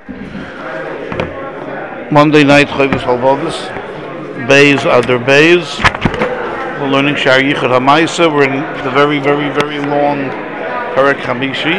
Monday night, Chovos Halvados, Beis Adar Beis. We're learning Shar Yichud HaMaisa. We're in the very, very, very long Perek Hamishi.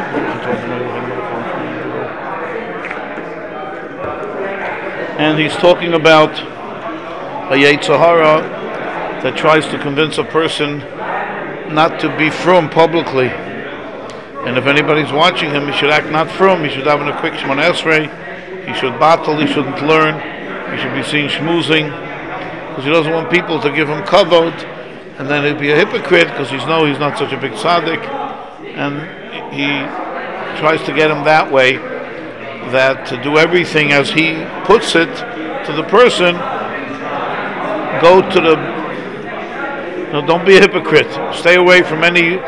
And he's talking about a Yetzer Hara that tries to convince a person not to be frum publicly. And if anybody's watching him, he should act not frum. He should have a quick Shemona Esrei. He should battle. He shouldn't learn. He should be seen schmoozing, because he doesn't want people to give him kavod, and then he'd be a hypocrite because he's not such a big tzaddik, and he tries to get him that way, that to do everything as he puts it to the person. Go to the, don't be a hypocrite. Stay away from any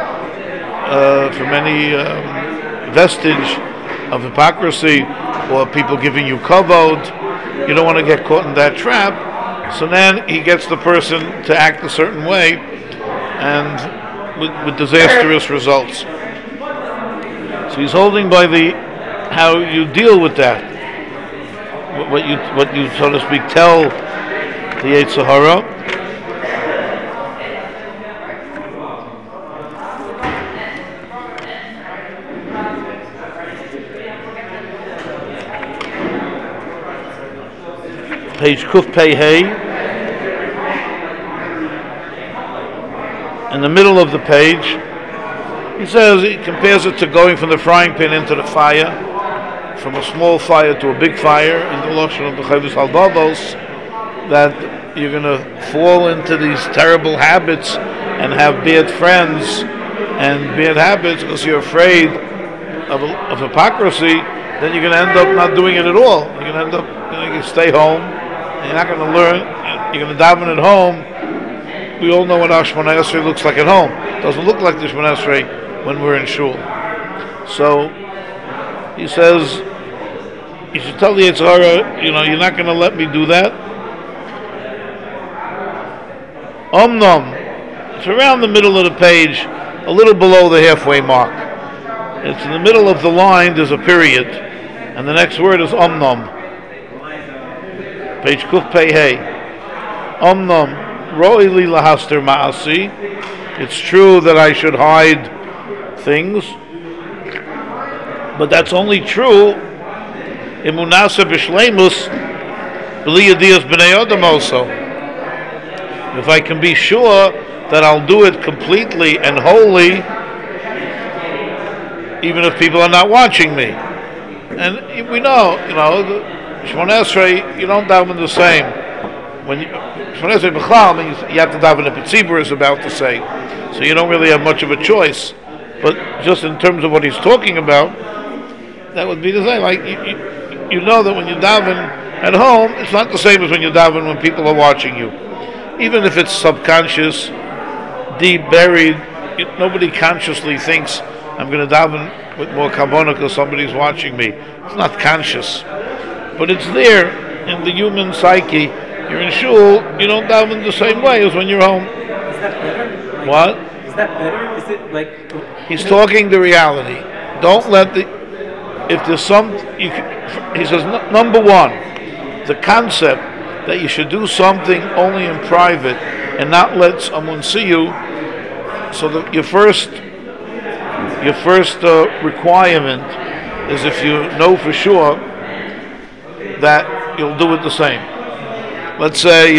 vestige of hypocrisy or people giving you kavod. You don't want to get caught in that trap. So then he gets the person to act a certain way, and with disastrous results. So he's holding by the how you deal with that. What you so to speak tell the Yetzer Hara. Page Kuf Pei Hey. In the middle of the page, he says, he compares it to going from the frying pan into the fire, from a small fire to a big fire, in the Lashon of the Chovos Halvados, that you're going to fall into these terrible habits and have bad friends and bad habits because you're afraid of hypocrisy. Then you're going to end up not doing it at all. You're going to end up, you stay home, and you're not going to learn. You're going to daven at home. We all know what our Shemona Esrei looks like at home. It doesn't look like the Shemona Esrei when we're in shul. So he says, you should tell the Yetzer Hara, you're not going to let me do that. Omnom, it's around the middle of the page, a little below the halfway mark. It's in the middle of the line, there's a period, and the next word is Omnom. Page Kuf Pei Hey. Omnom, Ro'i li lahaster ma'asi. It's true that I should hide things, but that's only true Imunasa b'shleimus b'li yadiyas b'nei adam also. If I can be sure that I'll do it completely and wholly, even if people are not watching me. And we know, the Shemona Esrei, you don't daven the same. When Shemona Esrei b'chlal means you have to daven a Petzibur is about to say, so you don't really have much of a choice. But just in terms of what he's talking about, that would be the same. Like you know that when you daven at home, it's not the same as when you daven when people are watching you. Even if it's subconscious, deep buried, nobody consciously thinks I'm going to daven with more kavanah because somebody's watching me. It's not conscious, but it's there in the human psyche. You're in shul, you don't daven the same way as when you're home. Is that better? What? Is that better? Is it like... He's talking the reality. Don't let if there's he says, number one, the concept that you should do something only in private and not let someone see you. So your first requirement is if you know for sure that you'll do it the same. Let's say,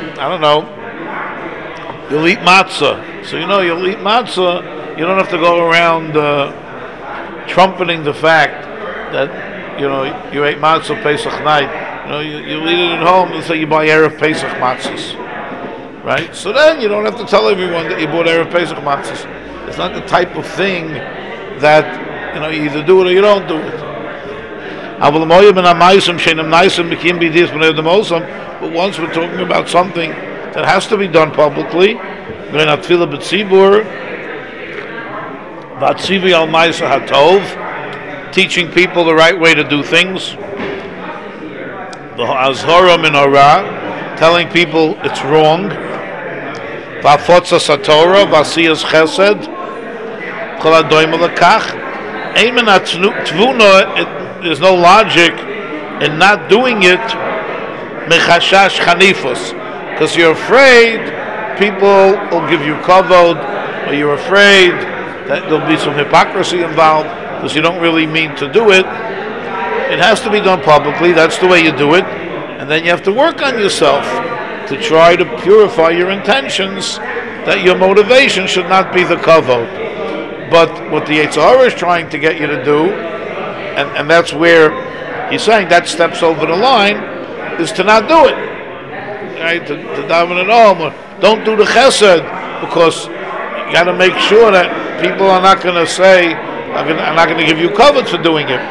you'll eat matzah. So you'll eat matzah, you don't have to go around trumpeting the fact that, you ate matzah Pesach night. You eat it at home, let's say you buy Erev Pesach matzahs. Right? So then you don't have to tell everyone that you bought Erev Pesach matzahs. It's not the type of thing that, you either do it or you don't do it. But once we're talking about something that has to be done publicly, teaching people the right way to do things, the Azhara min hara, telling people it's wrong, v'afotza satora, v'asiyas chesed, kol hadoim lekach. There's no logic in not doing it mechashash chanifus, because you're afraid people will give you kavod, or you're afraid that there'll be some hypocrisy involved because you don't really mean to do it. It has to be done publicly. That's the way you do it, and then you have to work on yourself to try to purify your intentions, that your motivation should not be the kavod. But what the Yetzer Hara is trying to get you to do, and that's where he's saying that steps over the line, is to not do it. Right? To daven at home, or don't do the chesed, because you got to make sure that people are not going to say, are not going to give you kavod for doing it.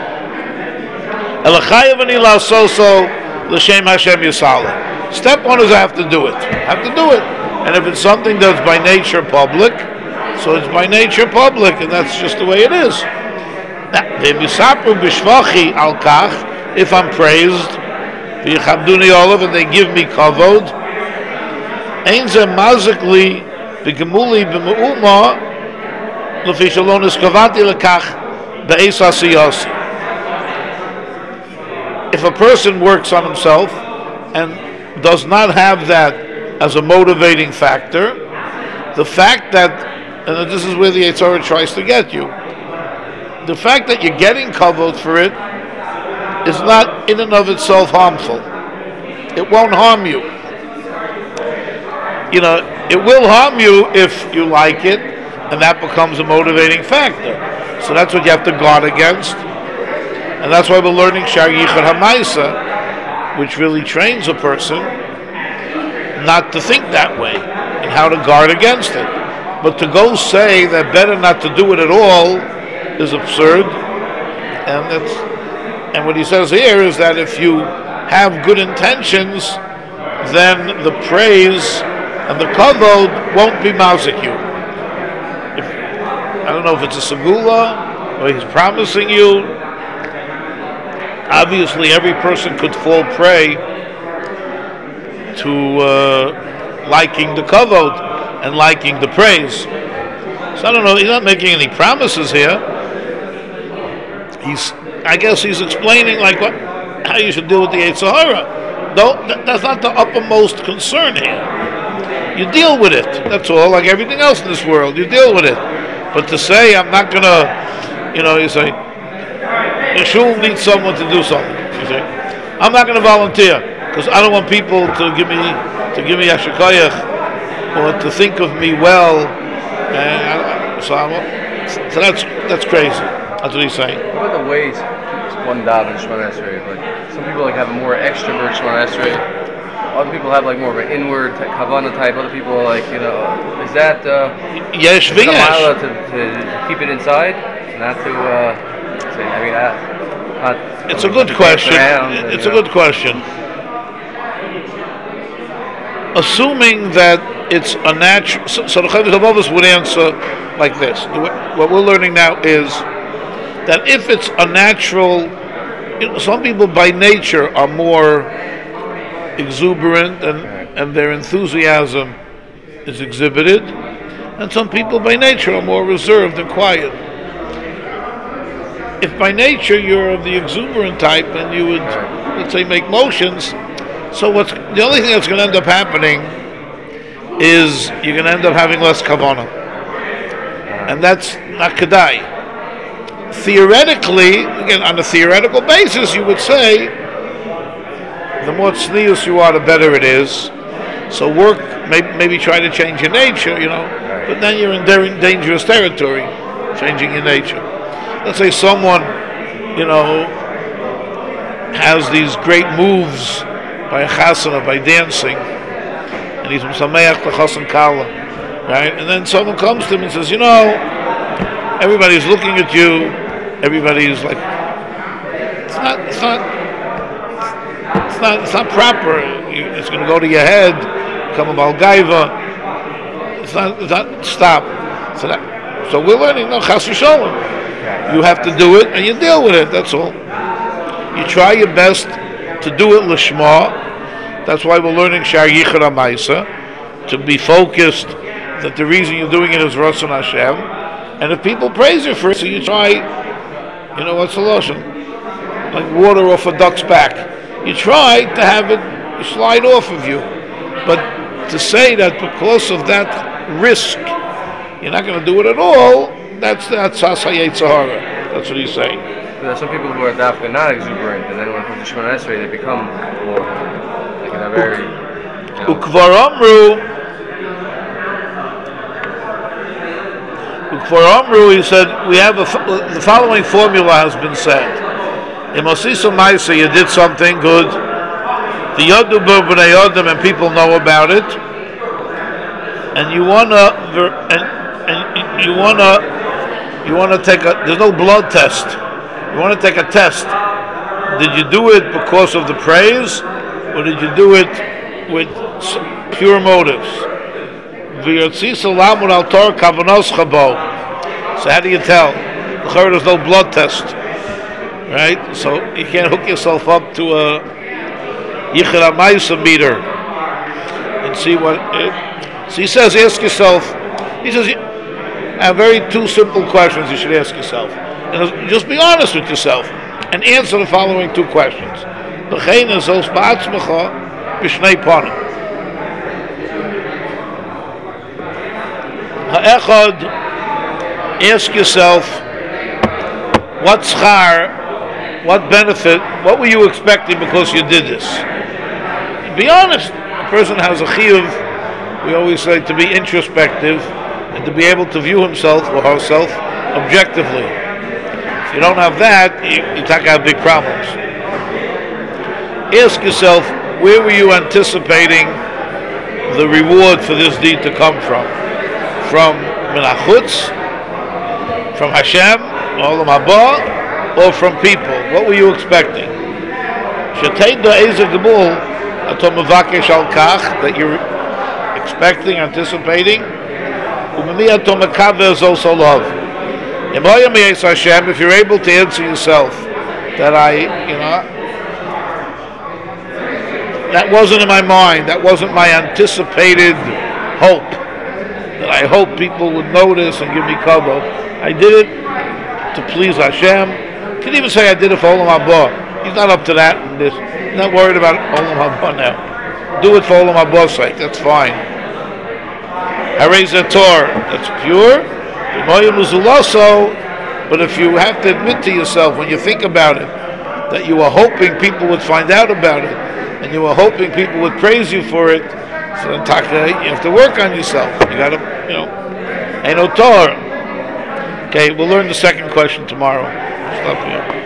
Step one is I have to do it. I have to do it. And if it's something that's by nature public, so it's by nature public, and that's just the way it is. If I'm praised, and they give me kavod, if a person works on himself and does not have that as a motivating factor, the fact that, and this is where the Yetzer Hara tries to get you, the fact that you're getting kavod for it is not in and of itself harmful. It won't harm you. You know, it will harm you if you like it, and that becomes a motivating factor. So that's what you have to guard against. And that's why we're learning Shar Yichud HaMaisa, which really trains a person not to think that way and how to guard against it. But to go say that better not to do it at all is absurd. And what he says here is that if you have good intentions, then the praise and the kavod won't be mazik you. I don't know if it's a segula or he's promising you. Obviously, every person could fall prey to liking the kavod and liking the praise. So I don't know. He's not making any promises here. I guess he's explaining how you should deal with the Yetzer Hara. That's not the uppermost concern here. You deal with it. That's all. Like everything else in this world, you deal with it. But to say I'm not gonna, you say the shul needs someone to do something. You say I'm not gonna volunteer because I don't want people to give me yashikoyach or to think of me well. So that's crazy. That's what he's saying. What are the ways one daven Shemona Esrei? Like some people have a more extrovert Shemona Esrei. Other people have more of an inward kavanah type. Other people is that yes, is it a mila to keep it inside, not to say? It's a good question. It's a good question. Assuming that it's a natural, so the Chovos HaLevavos would answer like this. What we're learning now is that if it's a natural, some people by nature are more exuberant and their enthusiasm is exhibited, and some people by nature are more reserved and quiet. If by nature you're of the exuberant type and you would, let's say, make motions, so the only thing that's going to end up happening is you're going to end up having less kavanah, and that's not kedai. Theoretically, again, on a theoretical basis, you would say the more tznius you are, the better it is. So work, maybe try to change your nature, but then you're in dangerous territory, changing your nature. Let's say someone, has these great moves by a chasana, by dancing, and he's sameach l'chasan kala, right? And then someone comes to him and says, everybody's looking at you. Everybody's like, it's not proper. It's going to go to your head, become a balgaiva. It's not. Stop. So we're learning. No, chas v'sholem. You have to do it, and you deal with it. That's all. You try your best to do it l'shma. That's why we're learning Shar Yichud HaMaisa, to be focused that the reason you're doing it is Ratzon Hashem. And if people praise you for it, so you try. What's the lotion? like water off a duck's back. You try to have it slide off of you, but to say that because of that risk you're not going to do it at all, that's Hasayet Sahara. That's what he's saying. There are some people who are dafka not exuberant, and then when it comes to Shemona Esrei, they become more like in a very. Ukvar Amru, he said, we have the following formula has been said. In Mosisa Maisa, you did something good. The Yodu B'nei Yodam, and people know about it. And you wanna take there's no blood test. You want to take a test. Did you do it because of the praise, or did you do it with pure motives? So how do you tell? There's no blood test, right? So you can't hook yourself up to a Yichud HaMaisa meter and see what. So he says, ask yourself. He says, I have two simple questions you should ask yourself, and just be honest with yourself and answer the following two questions. Ha'echad, ask yourself, what schar, what benefit, what were you expecting because you did this? Be honest. A person has a chiyuv, we always say, to be introspective and to be able to view himself or herself objectively. If you don't have that, you take out big problems. Ask yourself, where were you anticipating the reward for this deed to come from? From Menachutz, from Hashem, Olam Haba, or from people? What were you expecting? That you're expecting, anticipating. If you're able to answer yourself that that wasn't in my mind, that wasn't my anticipated hope, that I hope people would notice and give me kavod. I did it to please Hashem. You can even say I did it for Olam Haba. He's not up to that. He's not worried about Olam Haba now. Do it for Olam Haba's sake. That's fine. Harei Zator, that's pure. But if you have to admit to yourself when you think about it that you were hoping people would find out about it, and you were hoping people would praise you for it, so then you have to work on yourself. You got to, Ein Otor. Okay, we'll learn the second question tomorrow. Stop here.